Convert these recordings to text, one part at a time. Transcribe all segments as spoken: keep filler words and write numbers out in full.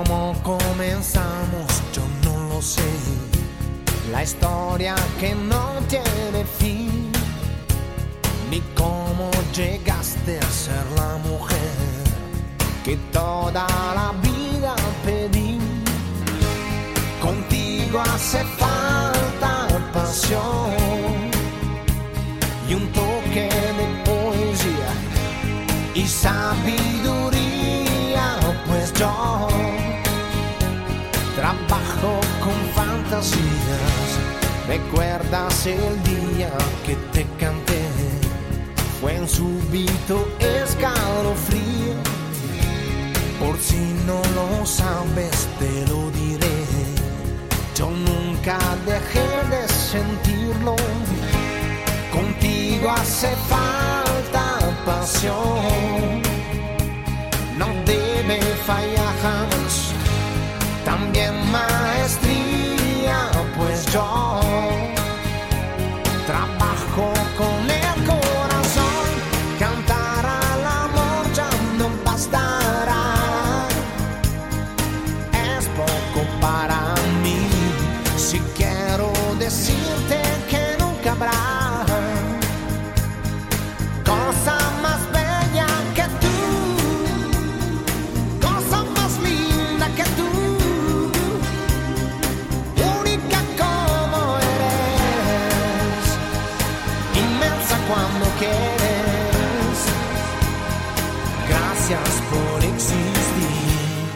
¿Cómo comenzamos? Yo no lo sé. La historia que no tiene fin. Ni cómo llegaste a ser la mujer que toda la vida pedí. Contigo hace falta pasión y un toque de poesía y sabiduría, pues yo trabajo con fantasías. ¿Recuerdas el día que te canté? Fue un súbito escalofrío. Por si no lo sabes, te lo diré. Yo nunca dejé de sentirlo. Contigo hace falta pasión. No debe fallar jamás. También maestría, pues yo trabajo con el corazón. Cantar al amor ya no bastará. Es poco para mí. Si quiero decirte que nunca habrá cosa más bella que tú, cosa más linda que tú, única como eres, inmensa cuando quieres. Gracias por existir.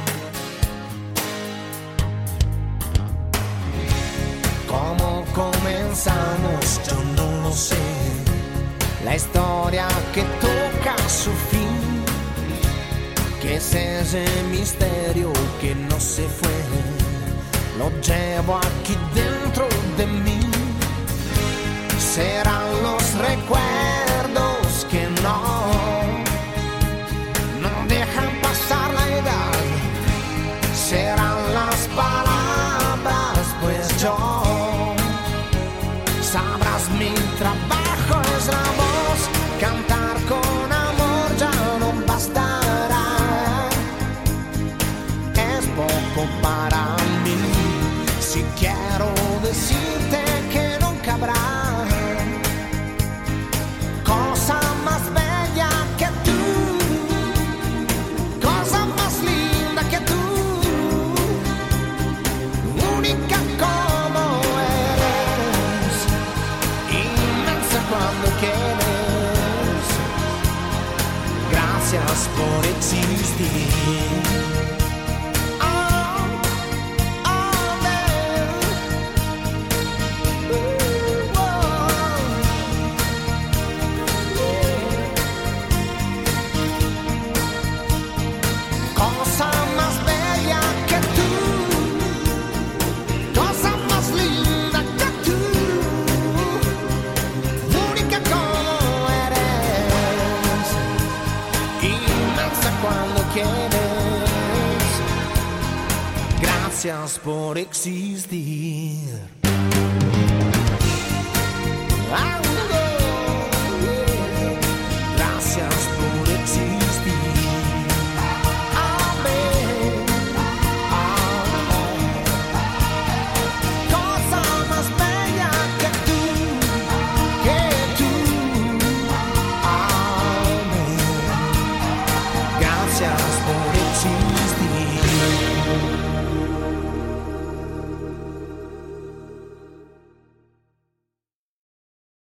¿Cómo comenzamos? Yo no lo sé. La historia que toca su fin, que es ese misterio que no se fue, lo llevo aquí dentro de mí. Serán los recuerdos que no, no dejan pasar la edad. Serán las palabras, pues yo sabrás mi trabajo es la voz. Cantar con amor ya no bastará. Es poco para mí. Si quiero decirte que nunca habrá cosa más bella que tú, cosa más linda que tú, única como eres, inmensa cuando quieres. Gracias por existir. Oh, oh, babe. Ooh, oh. Cosa más bella que tú, cosa más linda que tú, única como eres, inmensa cuando quieres. Gracias por existir.